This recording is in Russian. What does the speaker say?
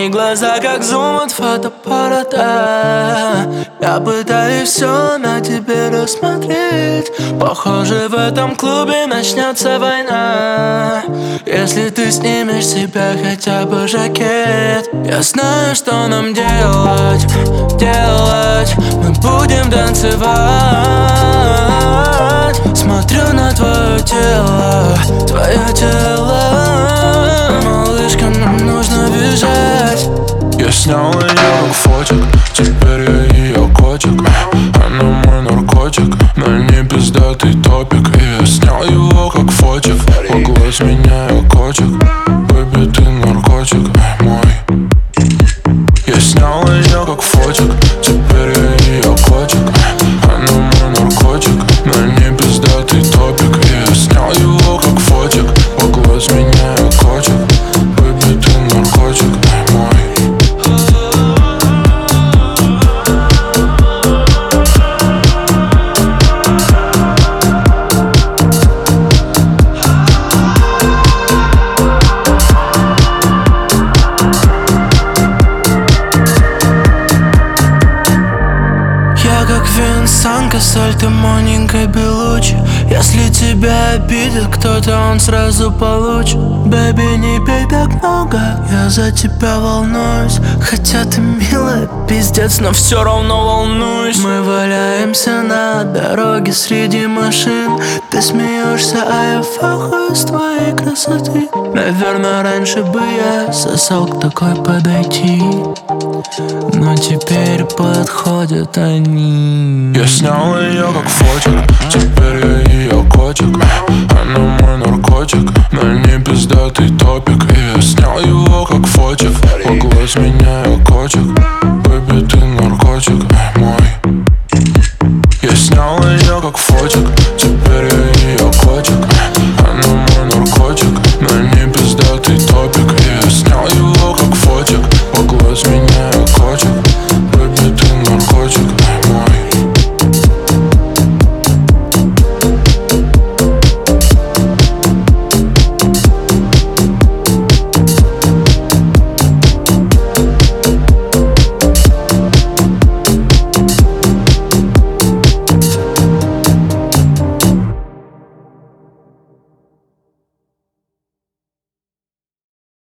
Твои глаза как зум от фотоаппарата. Я пытаюсь все на тебе рассмотреть. Похоже, в этом клубе начнется война, если ты снимешь с себя хотя бы жакет. Я знаю, что нам делать. Мы будем танцевать. Смотрю на твое тело, малышка, нам нужно бежать. Я снял ее как фотик, теперь я ее котик. Она мой наркотик, на ней пиздатый топик. И я снял его как фотик, погладь меня, я котик. Бэби, ты наркотик мой. Я снял ее как фотик, теперь я ее котик. Она мой наркотик, на ней пиздатый топик. И я снял его как фотик, погладь меня, я котик. Бэби, ты наркотик мой. Санка, сальто, Моника, Белучи. Если тебя обидит кто-то, он сразу получит. Бэби, не пей так много, я за тебя волнуюсь. Хотя ты милая, пиздец, но все равно волнуюсь. Мы валяемся на дороге среди машин. Ты смеешься, а я фахаю с твоей красоты. Наверное, раньше бы я сосал к такой подойти, но теперь подходят они. Я снял ее как фотик, теперь я ее котик. Она мой наркотик, на ней пиздатый топик. И я снял его как фотик, погладь меня, я котик. Бэби, ты наркотик мой. Я снял ее как фотик,